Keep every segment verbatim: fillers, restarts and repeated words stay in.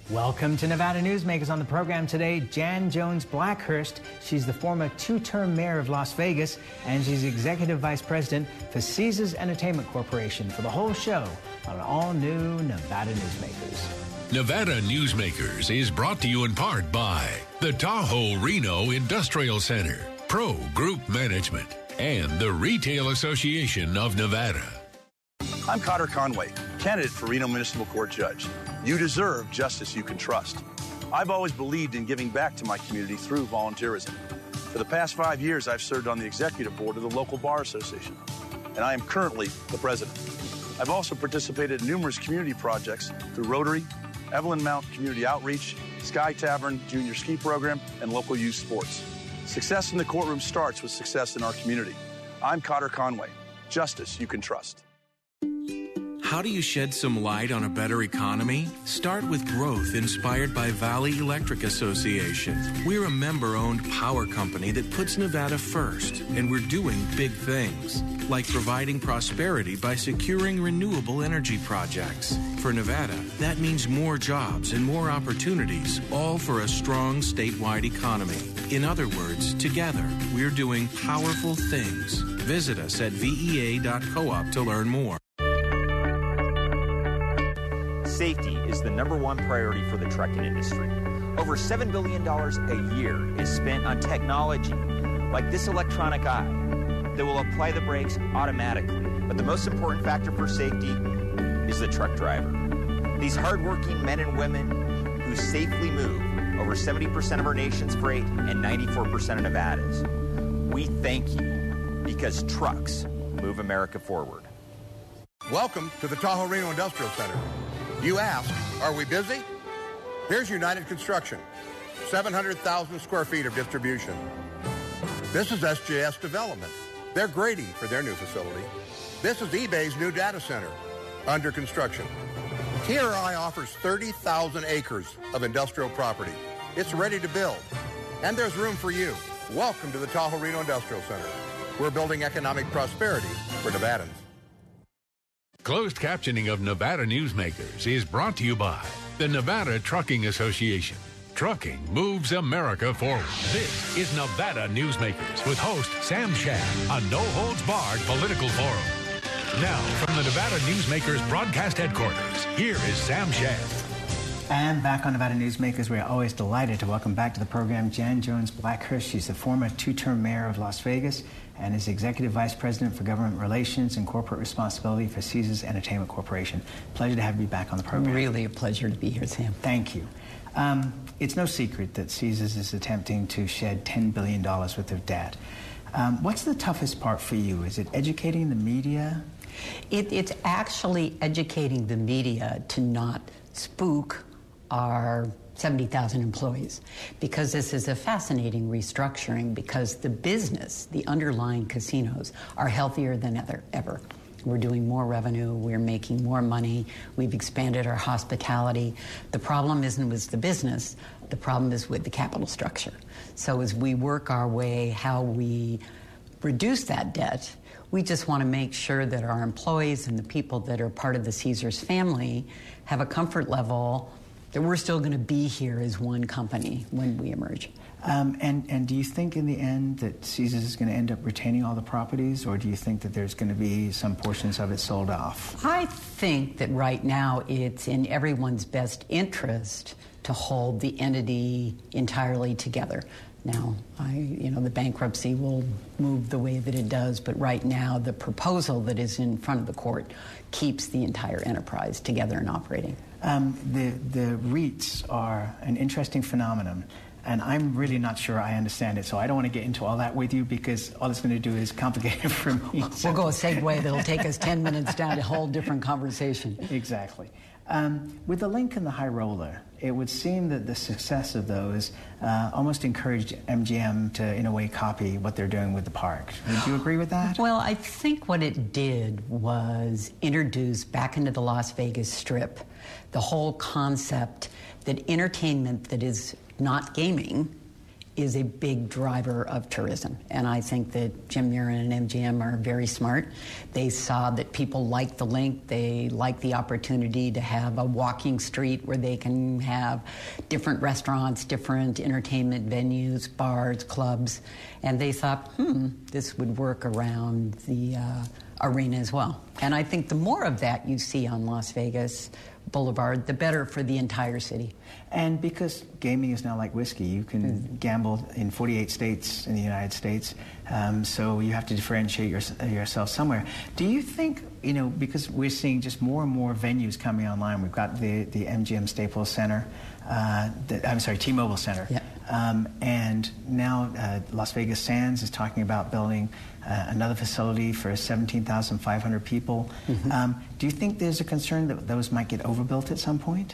Welcome to Nevada Newsmakers. On the program today, Jan Jones Blackhurst. She's the former two-term mayor of Las Vegas, and she's executive vice president for Caesars Entertainment Corporation. For the whole show on an all-new Nevada Newsmakers. Nevada Newsmakers is brought to you in part by the Tahoe Reno Industrial Center, Pro Group Management, and the Retail Association of Nevada. I'm Cotter Conway, candidate for Reno Municipal Court Judge. You deserve justice you can trust. I've always believed in giving back to my community through volunteerism. For the past five years, I've served on the executive board of the local bar association, and I am currently the president. I've also participated in numerous community projects through Rotary, Evelyn Mount Community Outreach, Sky Tavern Junior Ski Program, and local youth sports. Success in the courtroom starts with success in our community. I'm Cotter Conway. Justice you can trust. How do you shed some light on a better economy? Start with growth inspired by Valley Electric Association. We're a member-owned power company that puts Nevada first, and we're doing big things, like providing prosperity by securing renewable energy projects. For Nevada, that means more jobs and more opportunities, all for a strong statewide economy. In other words, together, we're doing powerful things. Visit us at V E A dot coop to learn more. Safety is the number one priority for the trucking industry. Over seven billion dollars a year is spent on technology like this electronic eye that will apply the brakes automatically. But the most important factor for safety is the truck driver. These hardworking men and women who safely move over seventy percent of our nation's freight and ninety-four percent of Nevada's. We thank you because trucks move America forward. Welcome to the Tahoe Reno Industrial Center. You ask, are we busy? Here's United Construction, seven hundred thousand square feet of distribution. This is S J S Development. They're grading for their new facility. This is eBay's new data center, under construction. T R I offers thirty thousand acres of industrial property. It's ready to build, and there's room for you. Welcome to the Tahoe Reno Industrial Center. We're building economic prosperity for Nevadans. Closed captioning of Nevada Newsmakers is brought to you by the Nevada Trucking Association. Trucking moves America forward. This is Nevada Newsmakers with host Sam Shad, a no-holds-barred political forum. Now, from the Nevada Newsmakers broadcast headquarters, here is Sam Shad. And back on Nevada Newsmakers, we're always delighted to welcome back to the program Jan Jones Blackhurst. She's the former two-term mayor of Las Vegas and is executive vice president for government relations and corporate responsibility for Caesars Entertainment Corporation. Pleasure to have you back on the program. Really a pleasure to be here, Sam. Thank you. Um, it's no secret that Caesars is attempting to shed ten billion dollars worth of debt. Um, what's the toughest part for you? Is it educating the media? It, it's actually educating the media to not spook our seventy thousand employees, because this is a fascinating restructuring, because the business, the underlying casinos, are healthier than ever. ever. We're doing more revenue, we're making more money, we've expanded our hospitality. The problem isn't with the business, the problem is with the capital structure. So as we work our way how we reduce that debt, we just want to make sure that our employees and the people that are part of the Caesars family have a comfort level that we're still going to be here as one company when we emerge. Um, and, and do you think in the end that Caesars is going to end up retaining all the properties, or do you think that there's going to be some portions of it sold off? I think that right now it's in everyone's best interest to hold the entity entirely together. Now, I, you know, the bankruptcy will move the way that it does, but right now the proposal that is in front of the court keeps the entire enterprise together and operating. Um, the, the REITs are an interesting phenomenon, and I'm really not sure I understand it, so I don't want to get into all that with you, because all it's going to do is complicate it for me. We'll go a segue that'll take us ten minutes down a whole different conversation. Exactly. Um, with the Link and the High Roller, it would seem that the success of those uh, almost encouraged M G M to, in a way, copy what they're doing with the park. Would you agree with that? Well, I think what it did was introduce back into the Las Vegas Strip the whole concept that entertainment that is not gaming is a big driver of tourism. And I think that Jim Murren and M G M are very smart. They saw that people like the link. They like the opportunity to have a walking street where they can have different restaurants, different entertainment venues, bars, clubs. And they thought, hmm, this would work around the uh, arena as well. And I think the more of that you see on Las Vegas Boulevard, the better for the entire city. And because gaming is now like whiskey, you can mm. gamble in forty-eight states in the United States, um, so you have to differentiate your, yourself somewhere. Do you think, you know, because we're seeing just more and more venues coming online, we've got the, the M G M Staples Center, uh, the, I'm sorry, T-Mobile Center, yeah. um, and now uh, Las Vegas Sands is talking about building uh, another facility for seventeen thousand five hundred people. Mm-hmm. um, do you think there's a concern that those might get overbuilt at some point?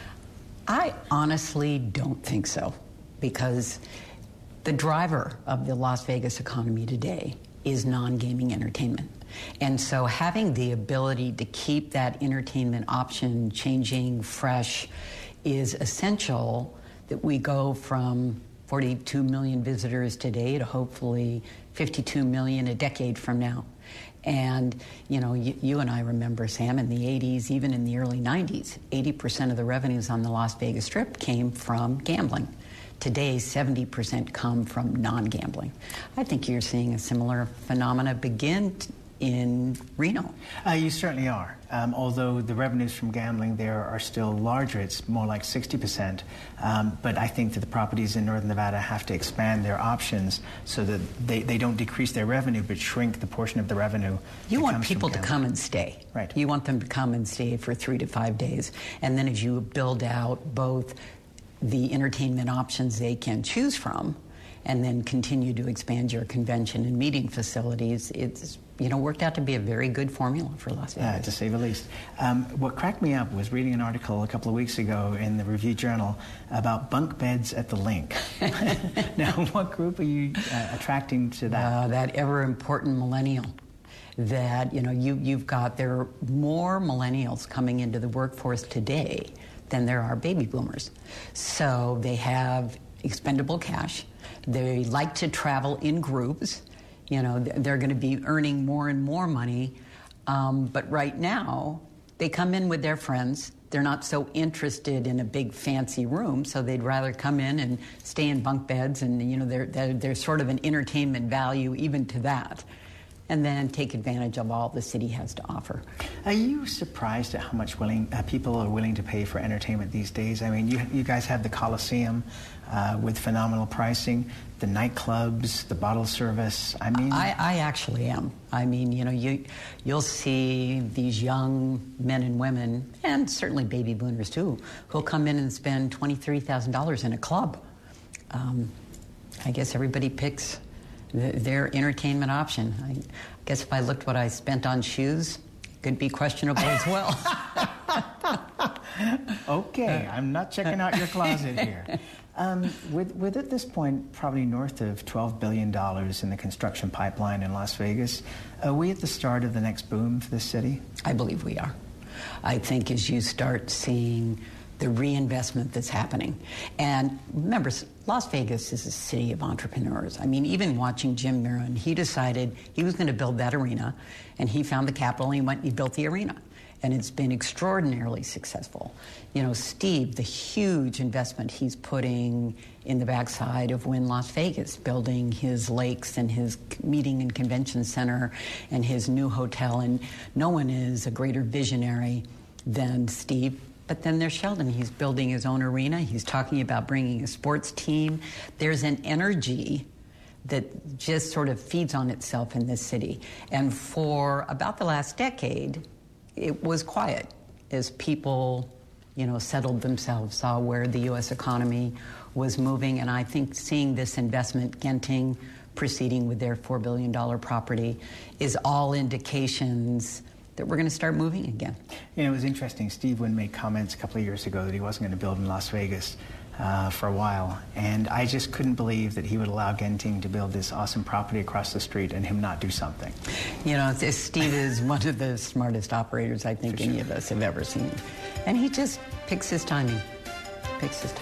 I honestly don't think so, because the driver of the Las Vegas economy today is non-gaming entertainment. And so having the ability to keep that entertainment option changing, fresh, is essential, that we go from forty-two million visitors today to hopefully fifty-two million a decade from now. And, you know, you, you and I remember, Sam, in the eighties, even in the early nineties, eighty percent of the revenues on the Las Vegas Strip came from gambling. Today, seventy percent come from non-gambling. I think you're seeing a similar phenomena begin t- in Reno. Uh, you certainly are. Um, although the revenues from gambling there are still larger, it's more like sixty percent. Um, but I think that the properties in Northern Nevada have to expand their options so that they, they don't decrease their revenue but shrink the portion of the revenue. You want people to come and stay. Right. You want them to come and stay for three to five days. And then as you build out both the entertainment options they can choose from and then continue to expand your convention and meeting facilities, it's, you know, worked out to be a very good formula for Las Vegas. Yeah, to say the least. Um, what cracked me up was reading an article a couple of weeks ago in the Review Journal about bunk beds at the Link. Now, what group are you uh, attracting to that? Uh, that ever-important millennial. That, you know, you, you've got, there are more millennials coming into the workforce today than there are baby boomers. So they have expendable cash. They like to travel in groups. You know, they're going to be earning more and more money. Um, but right now, they come in with their friends. They're not so interested in a big fancy room, so they'd rather come in and stay in bunk beds. And, you know, they're, they're, there's sort of an entertainment value even to that. And then take advantage of all the city has to offer. Are you surprised at how much willing uh, people are willing to pay for entertainment these days? I mean, you, you guys have the Coliseum uh, with phenomenal pricing, the nightclubs, the bottle service. I mean, I, I actually am. I mean, you know, you you'll see these young men and women, and certainly baby boomers too, who'll come in and spend twenty-three thousand dollars in a club. Um, I guess everybody picks their entertainment option. I guess if I looked what I spent on shoes, it could be questionable as well. Okay, I'm not checking out your closet here. Um, with, with at this point probably north of twelve billion dollars in the construction pipeline in Las Vegas, are we at the start of the next boom for the city? I believe we are. I think as you start seeing the reinvestment that's happening. And remember, Las Vegas is a city of entrepreneurs. I mean, even watching Jim Murren, he decided he was going to build that arena, and he found the capital, and he went and he built the arena. And it's been extraordinarily successful. You know, Steve, the huge investment he's putting in the backside of Wynn Las Vegas, building his lakes and his meeting and convention center and his new hotel. And no one is a greater visionary than Steve. But then there's Sheldon. He's building his own arena. He's talking about bringing a sports team. There's an energy that just sort of feeds on itself in this city. And for about the last decade, it was quiet as people, you know, settled themselves, saw where the U S economy was moving. And I think seeing this investment, Genting proceeding with their four billion dollars property, is all indications that we're going to start moving again. You know, it was interesting. Steve Wynn made comments a couple of years ago that he wasn't going to build in Las Vegas uh, for a while. And I just couldn't believe that he would allow Genting to build this awesome property across the street and him not do something. You know, Steve is one of the smartest operators I think any of us have ever seen. And he just picks his timing. Picks his timing.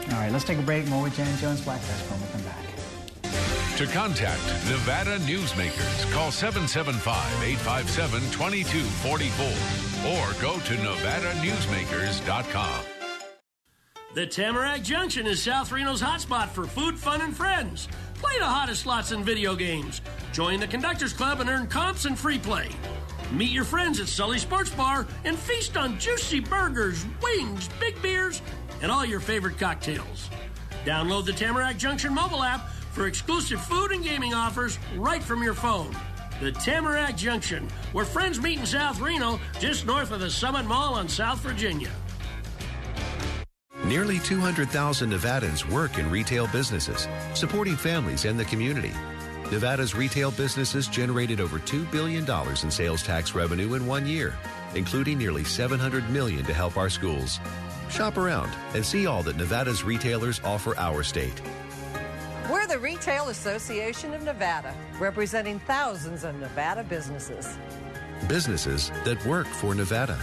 All right, let's take a break. More with Jan Jones Blackhurst when we come back. To contact Nevada Newsmakers, call seven seven five, eight five seven, two two four four or go to nevada newsmakers dot com. The Tamarack Junction is South Reno's hotspot for food, fun, and friends. Play the hottest slots and video games. Join the Conductors Club and earn comps and free play. Meet your friends at Sully Sports Bar and feast on juicy burgers, wings, big beers, and all your favorite cocktails. Download the Tamarack Junction mobile app for exclusive food and gaming offers right from your phone. The Tamarack Junction, where friends meet in South Reno, just north of the Summit Mall on South Virginia. Nearly two hundred thousand Nevadans work in retail businesses, supporting families and the community. Nevada's retail businesses generated over two billion dollars in sales tax revenue in one year, including nearly seven hundred million dollars to help our schools. Shop around and see all that Nevada's retailers offer our state. We're the Retail Association of Nevada, representing thousands of Nevada businesses. Businesses that work for Nevada.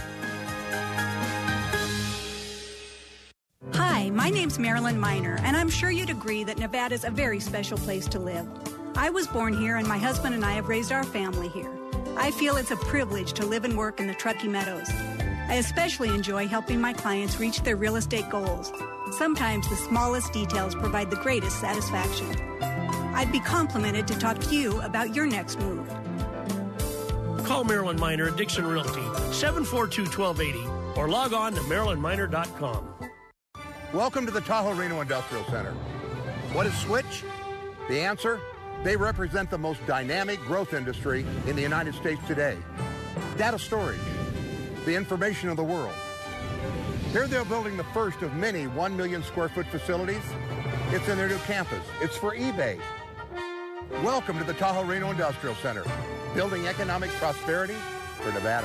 Hi, my name's Marilyn Miner, and I'm sure you'd agree that Nevada's a very special place to live. I was born here, and my husband and I have raised our family here. I feel it's a privilege to live and work in the Truckee Meadows. I especially enjoy helping my clients reach their real estate goals. Sometimes the smallest details provide the greatest satisfaction. I'd be complimented to talk to you about your next move. Call Marilyn Miner at Dixon Realty, seven four two, one two eight zero, or log on to marilyn miner dot com. Welcome to the Tahoe Reno Industrial Center. What is Switch? The answer? They represent the most dynamic growth industry in the United States today. Data storage, the information of the world. Here they're building the first of many one million square foot facilities. It's in their new campus. It's for eBay. Welcome to the Tahoe Reno Industrial Center, building economic prosperity for Nevada.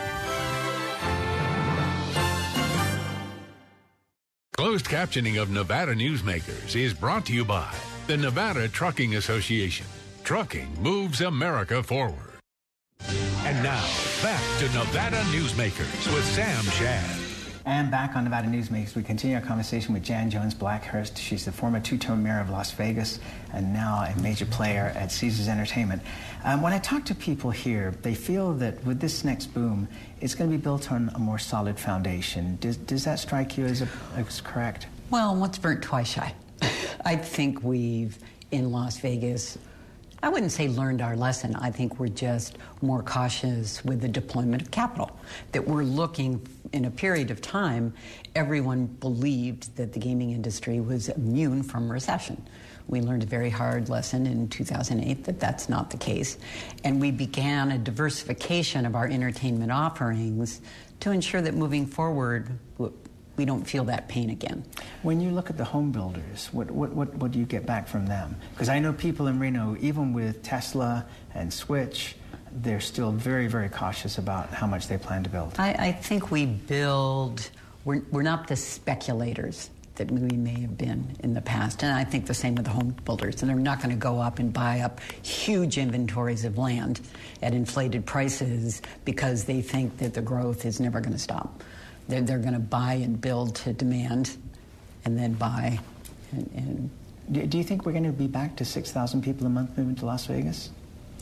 Closed captioning of Nevada Newsmakers is brought to you by the Nevada Trucking Association. Trucking moves America forward. And now, back to Nevada Newsmakers with Sam Shad. And back on Nevada Newsmakers, we continue our conversation with Jan Jones Blackhurst. She's the former two-term mayor of Las Vegas and now a major player at Caesars Entertainment. Um, when I talk to people here, they feel that with this next boom, it's going to be built on a more solid foundation. Does, does that strike you as, a, as correct? Well, once burnt, twice shy. I think we've, in Las Vegas, I wouldn't say learned our lesson. I think we're just more cautious with the deployment of capital. That we're looking, in a period of time, everyone believed that the gaming industry was immune from recession. We learned a very hard lesson in two thousand eight that that's not the case. And we began a diversification of our entertainment offerings to ensure that moving forward, we don't feel that pain again. When you look at the home builders, what, what, what, what do you get back from them? Because I know people in Reno, even with Tesla and Switch, they're still very, very cautious about how much they plan to build. I, I think we build, we're, we're not the speculators that we may have been in the past. And I think the same with the home builders. And they're not going to go up and buy up huge inventories of land at inflated prices because they think that the growth is never going to stop. They're, they're going to buy and build to demand and then buy. And, and do, do you think we're going to be back to six thousand people a month moving to Las Vegas?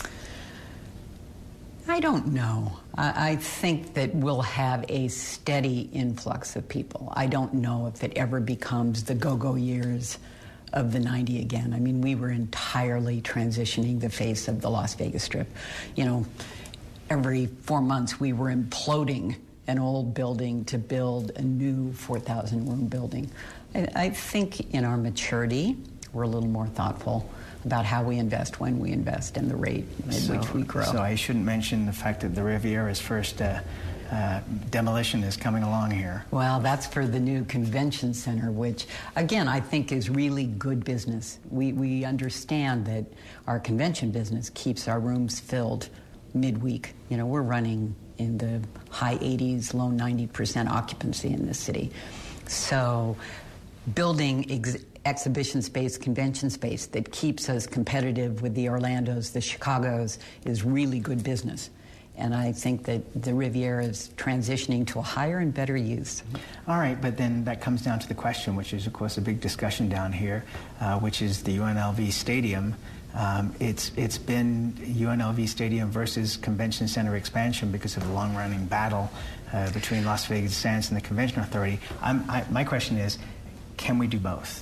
I don't know. I, I think that we'll have a steady influx of people. I don't know if it ever becomes the go-go years of the ninety again. I mean, we were entirely transitioning the face of the Las Vegas Strip. You know, every four months we were imploding an old building to build a new four thousand room building. I, I think in our maturity, we're a little more thoughtful about how we invest, when we invest, and the rate at so, which we grow. So I shouldn't mention the fact that the Riviera's first uh, uh, demolition is coming along here. Well, that's for the new convention center, which, again, I think is really good business. We, we understand that our convention business keeps our rooms filled midweek. You know, we're running in the high eighties, low ninety percent occupancy in this city. So building ex- exhibition space, convention space that keeps us competitive with the Orlandos, the Chicagos, is really good business. And I think that the Riviera is transitioning to a higher and better use. All right, but then that comes down to the question, which is, of course, a big discussion down here, uh, which is the U N L V Stadium. Um, it's it's been U N L V Stadium versus Convention Center expansion because of the long-running battle uh, between Las Vegas Sands and the Convention Authority. I'm, I, my question is, can we do both?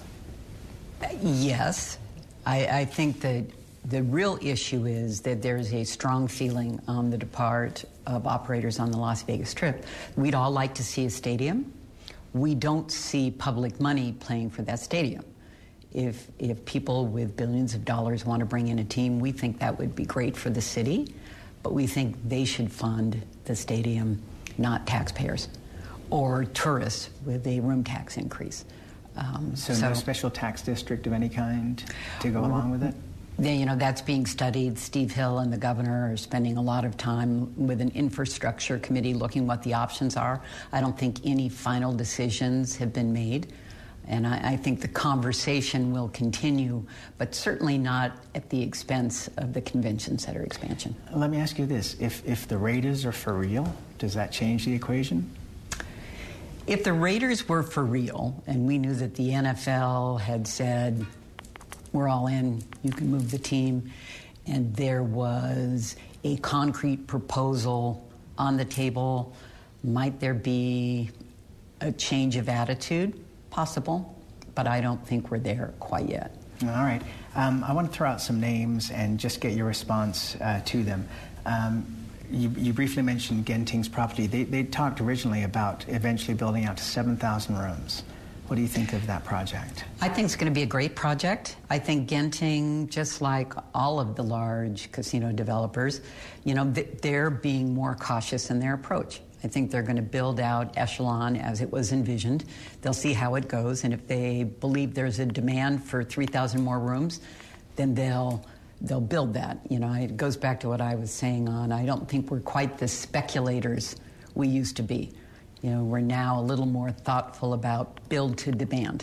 Yes. I, I think that the real issue is that there's a strong feeling on the part of operators on the Las Vegas Strip. We'd all like to see a stadium. We don't see public money playing for that stadium. If, if people with billions of dollars want to bring in a team, we think that would be great for the city, but we think they should fund the stadium, not taxpayers or tourists with a room tax increase. Um, so, so no special tax district of any kind to go well, along with it? You know, that's being studied. Steve Hill and the governor are spending a lot of time with an infrastructure committee looking what the options are. I don't think any final decisions have been made. And I, I think the conversation will continue, but certainly not at the expense of the convention center expansion. Let me ask you this. If, if the Raiders are for real, does that change the equation? If the Raiders were for real, and we knew that the N F L had said, we're all in, you can move the team, and there was a concrete proposal on the table, might there be a change of attitude? Possible, but I don't think we're there quite yet. All right. Um, I want to throw out some names and just get your response uh, to them. Um, you, you briefly mentioned Genting's property. They, they talked originally about eventually building out to seven thousand rooms. What do you think of that project? I think it's going to be a great project. I think Genting, just like all of the large casino developers, you know, they're being more cautious in their approach. I think they're going to build out Echelon as it was envisioned. They'll see how it goes, and if they believe there's a demand for three thousand more rooms, then they'll they'll build that. You know, it goes back to what I was saying on, I don't think we're quite the speculators we used to be. You know, we're now a little more thoughtful about build to demand.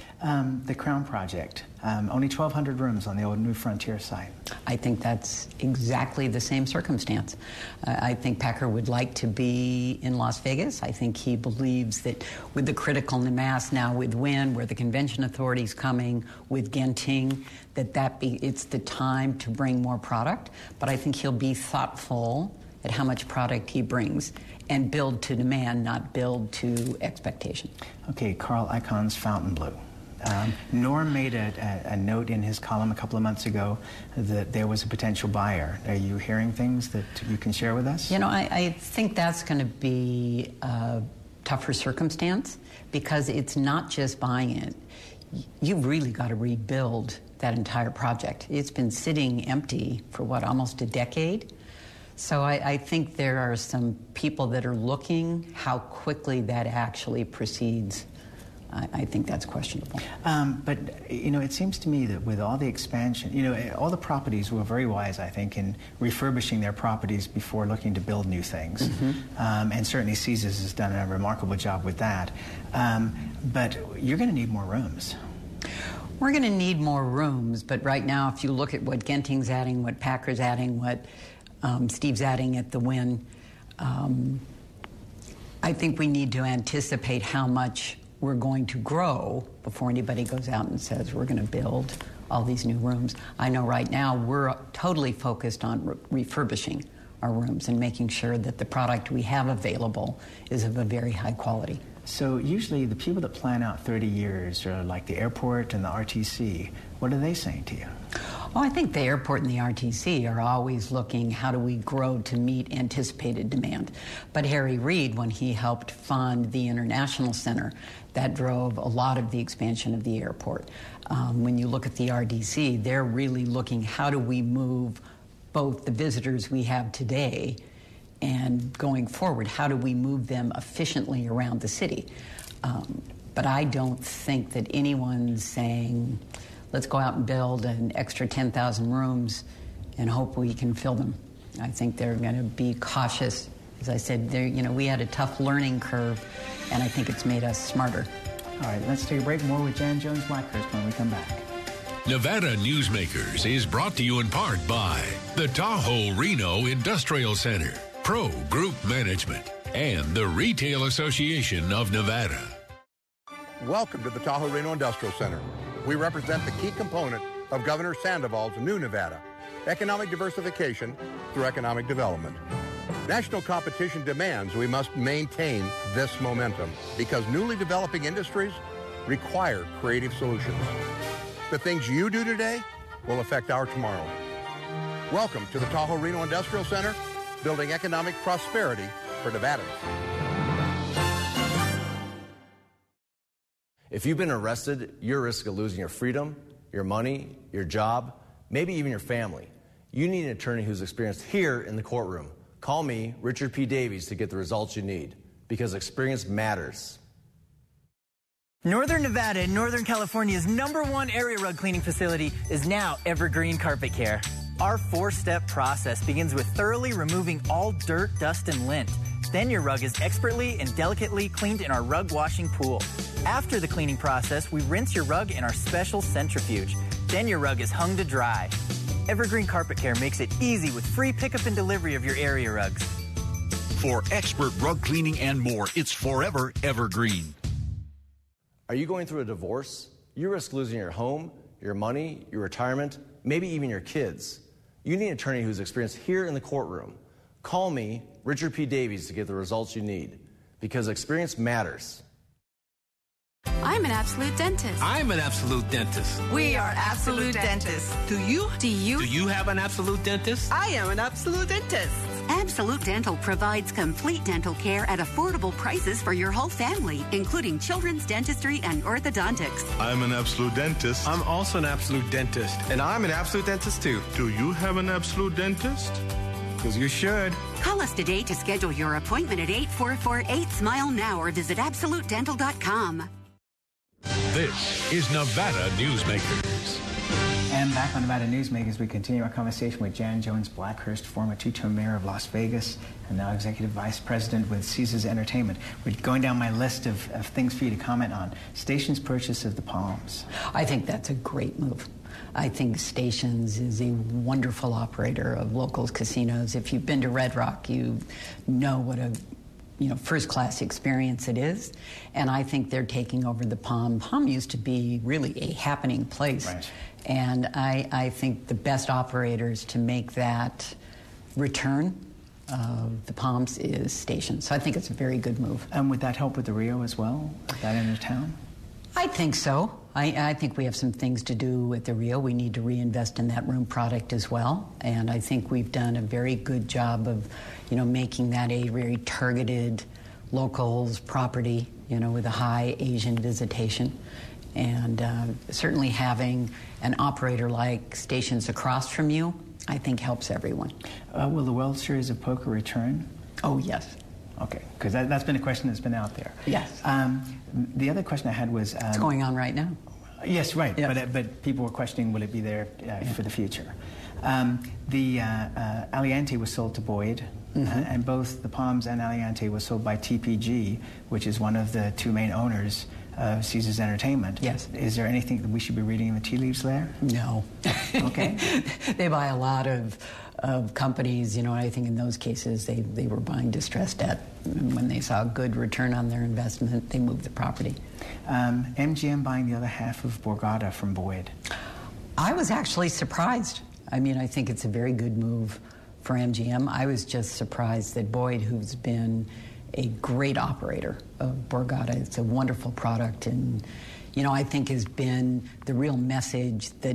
Um, the Crown Project, um, only twelve hundred rooms on the old New Frontier site. I think that's exactly the same circumstance. Uh, I think Packer would like to be in Las Vegas. I think he believes that with the critical mass now with Wynn, where the Convention Authority's coming, with Genting, that, that be, it's the time to bring more product. But I think he'll be thoughtful at how much product he brings and build to demand, not build to expectation. Okay, Carl Icahn's Fontainebleau. Um, Norm made a, a, a note in his column a couple of months ago that there was a potential buyer. Are you hearing things that you can share with us? You know, I, I think that's going to be a tougher circumstance because it's not just buying it. You've really got to rebuild that entire project. It's been sitting empty for, what, almost a decade? So I, I think there are some people that are looking how quickly that actually proceeds. I, I think that's questionable. Um, but, you know, it seems to me that with all the expansion, you know, all the properties were very wise, I think, in refurbishing their properties before looking to build new things. Mm-hmm. um, and certainly Caesars has done a remarkable job with that. Um, but you're going to need more rooms. We're going to need more rooms, but right now, if you look at what Genting's adding, what Packer's adding, what um, Steve's adding at the Wynn, um, I think we need to anticipate how much we're going to grow before anybody goes out and says we're going to build all these new rooms. I know right now we're totally focused on re- refurbishing our rooms and making sure that the product we have available is of a very high quality. So usually the people that plan out thirty years are like the airport and the R T C. What are they saying to you? Oh, I think the airport and the R T C are always looking, how do we grow to meet anticipated demand? But Harry Reid, when he helped fund the International Center, that drove a lot of the expansion of the airport. Um, when you look at the R D C, they're really looking, how do we move both the visitors we have today and going forward, how do we move them efficiently around the city? Um, but I don't think that anyone's saying, let's go out and build an extra ten thousand rooms and hope we can fill them. I think they're going to be cautious. As I said, you know, we had a tough learning curve, and I think it's made us smarter. All right, let's take a break. More with Jan Jones Blackhurst when we come back. Nevada Newsmakers is brought to you in part by the Tahoe Reno Industrial Center, Pro Group Management, and the Retail Association of Nevada. Welcome to the Tahoe Reno Industrial Center. We represent the key component of Governor Sandoval's new Nevada, economic diversification through economic development. National competition demands we must maintain this momentum because newly developing industries require creative solutions. The things you do today will affect our tomorrow. Welcome to the Tahoe Reno Industrial Center, building economic prosperity for Nevadans. If you've been arrested, you're at risk of losing your freedom, your money, your job, maybe even your family. You need an attorney who's experienced here in the courtroom. Call me, Richard P. Davies, to get the results you need, because experience matters. Northern Nevada and Northern California's number one area rug cleaning facility is now Evergreen Carpet Care. Our four-step process begins with thoroughly removing all dirt, dust, and lint. Then your rug is expertly and delicately cleaned in our rug washing pool. After the cleaning process, we rinse your rug in our special centrifuge. Then your rug is hung to dry. Evergreen Carpet Care makes it easy with free pickup and delivery of your area rugs. For expert rug cleaning and more, it's forever Evergreen. Are you going through a divorce? You risk losing your home, your money, your retirement, maybe even your kids. You need an attorney who's experienced here in the courtroom. Call me, Richard P. Davies, to get the results you need, because experience matters. I'm an Absolute Dentist. I'm an Absolute Dentist. We are Absolute Dentists. Do you? Do you? Do you have an Absolute Dentist? I am an Absolute Dentist. Absolute Dental provides complete dental care at affordable prices for your whole family, including children's dentistry and orthodontics. I'm an Absolute Dentist. I'm also an Absolute Dentist. And I'm an Absolute Dentist, too. Do you have an Absolute Dentist? Because you should. Call us today to schedule your appointment at eight four four eight, SMILE now or visit absolute dental dot com. This is Nevada Newsmakers. And back on Nevada Newsmakers, we continue our conversation with Jan Jones Blackhurst, former two-term mayor of Las Vegas and now executive vice president with Caesars Entertainment. We're going down my list of, of things for you to comment on. Stations' purchase of the Palms. I think that's a great move. I think Stations is a wonderful operator of locals casinos. If you've been to Red Rock, you know what a you know, first-class experience it is. And I think they're taking over the Palm. Palm used to be really a happening place. Right. And I, I think the best operators to make that return of the Palms is Stations. So I think it's a very good move. And would that help with the Rio as well, at that end of town? I think so. I, I think we have some things to do with the Rio. We need to reinvest in that room product as well. And I think we've done a very good job of, you know, making that a very targeted locals property, you know, with a high Asian visitation. And uh, certainly having an operator like Stations across from you, I think helps everyone. Uh, will the World Series of Poker return? Oh, yes. Okay, because that, that's been a question that's been out there. Yes. Um, the other question I had was... Um, it's going on right now. Yes, right. Yes. But, but people were questioning, will it be there uh, yeah. for the future? Um, the uh, uh, Aliante was sold to Boyd, mm-hmm. uh, and both the Palms and Aliante was sold by T P G, which is one of the two main owners of Caesars Entertainment. Yes. Is there anything that we should be reading in the tea leaves there? No. Okay. They buy a lot of, of companies, you know, I think in those cases they, they were buying distressed debt. And when they saw a good return on their investment, they moved the property. Um, M G M buying the other half of Borgata from Boyd. I was actually surprised. I mean, I think it's a very good move for M G M. I was just surprised that Boyd, who's been a great operator of Borgata, it's a wonderful product, and, you know, I think has been the real message that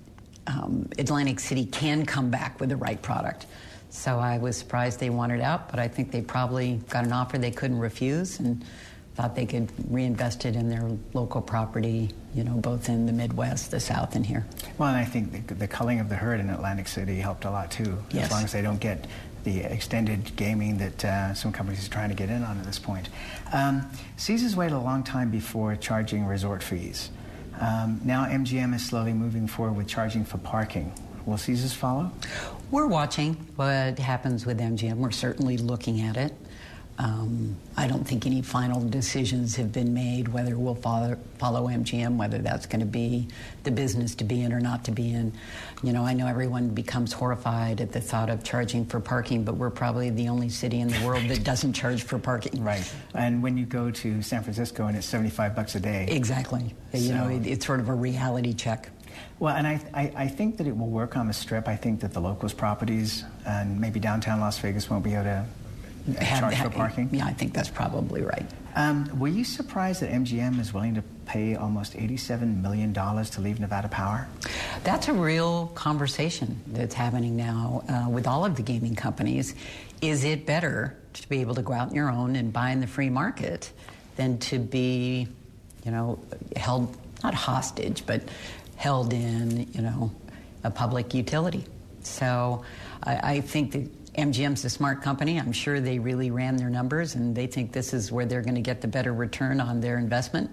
um, Atlantic City can come back with the right product. So I was surprised they wanted out, but I think they probably got an offer they couldn't refuse and thought they could reinvest it in their local property, you know, both in the Midwest, the South, and here. Well, and I think the, the culling of the herd in Atlantic City helped a lot, too. Yes. As long as they don't get the extended gaming that uh, some companies are trying to get in on at this point. Um, Caesars waited a long time before charging resort fees. Um, now M G M is slowly moving forward with charging for parking. Will Caesars follow? We're watching what happens with M G M. We're certainly looking at it. Um, I don't think any final decisions have been made whether we'll follow, follow M G M, whether that's going to be the business to be in or not to be in. You know, I know everyone becomes horrified at the thought of charging for parking, but we're probably the only city in the world that doesn't charge for parking. Right. And when you go to San Francisco and it's seventy-five bucks a day. Exactly. So, you know, it, it's sort of a reality check. Well, and I, I, I think that it will work on the Strip. I think that the locals properties and maybe downtown Las Vegas won't be able to Have, charge have, for parking. Yeah, I think that's probably right. Um, were you surprised that M G M is willing to pay almost eighty-seven million dollars to leave Nevada Power? That's a real conversation that's happening now uh, with all of the gaming companies. Is it better to be able to go out on your own and buy in the free market than to be, you know, held, not hostage, but held in, you know, a public utility? So I, I think that M G M's a smart company. I'm sure they really ran their numbers, and they think this is where they're going to get the better return on their investment.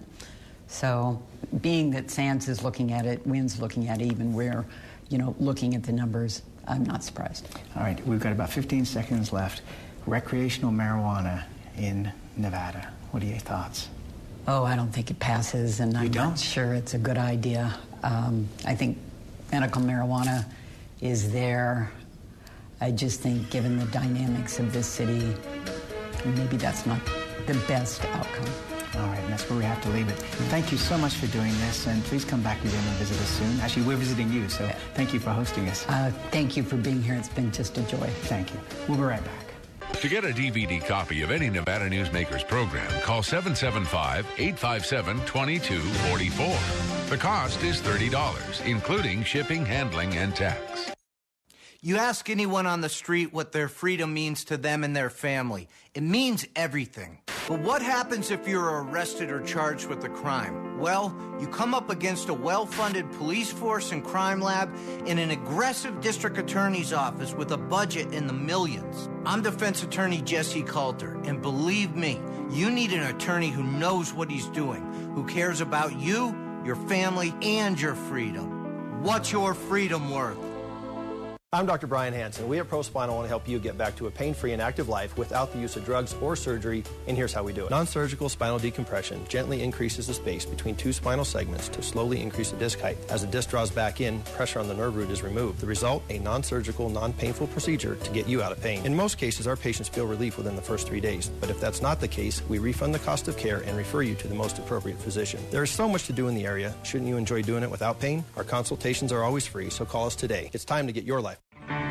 So being that Sands is looking at it, Wynn's looking at it, even we're, you know, looking at the numbers, I'm not surprised. All right, we've got about fifteen seconds left. Recreational marijuana in Nevada. What are your thoughts? Oh, I don't think it passes, and I'm not sure it's a good idea. Um, I think medical marijuana is there. I just think, given the dynamics of this city, maybe that's not the best outcome. All right, and that's where we have to leave it. Thank you so much for doing this, and please come back again and visit us soon. Actually, we're visiting you, so thank you for hosting us. Uh, thank you for being here. It's been just a joy. Thank you. We'll be right back. To get a D V D copy of any Nevada Newsmakers program, call seven seven five, eight five seven, two two four four. The cost is thirty dollars, including shipping, handling, and tax. You ask anyone on the street what their freedom means to them and their family. It means everything. But what happens if you're arrested or charged with a crime? Well, you come up against a well-funded police force and crime lab in an aggressive district attorney's office with a budget in the millions. I'm defense attorney Jesse Coulter, and believe me, you need an attorney who knows what he's doing, who cares about you, your family, and your freedom. What's your freedom worth? I'm Doctor Brian Hansen. We at ProSpinal want to help you get back to a pain-free and active life without the use of drugs or surgery, and here's how we do it. Non-surgical spinal decompression gently increases the space between two spinal segments to slowly increase the disc height. As the disc draws back in, pressure on the nerve root is removed. The result, a non-surgical, non-painful procedure to get you out of pain. In most cases, our patients feel relief within the first three days, but if that's not the case, we refund the cost of care and refer you to the most appropriate physician. There is so much to do in the area. Shouldn't you enjoy doing it without pain? Our consultations are always free, so call us today. It's time to get your life.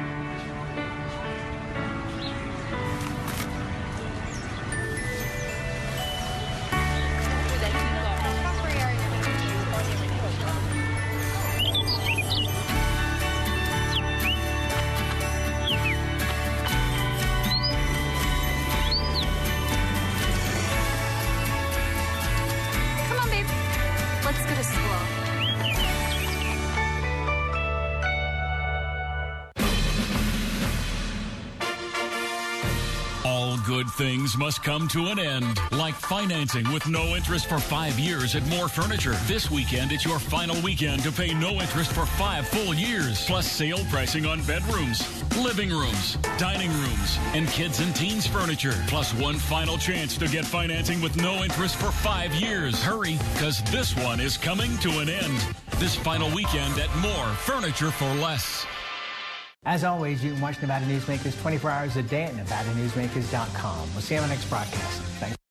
Good things must come to an end, like financing with no interest for five years at More Furniture. This weekend, it's your final weekend to pay no interest for five full years, plus sale pricing on bedrooms, living rooms, dining rooms, and kids and teens furniture, plus one final chance to get financing with no interest for five years. Hurry, because this one is coming to an end. This final weekend at More Furniture for Less. As always, you can watch Nevada Newsmakers twenty-four hours a day at nevada newsmakers dot com. We'll see you on the next broadcast. Thanks.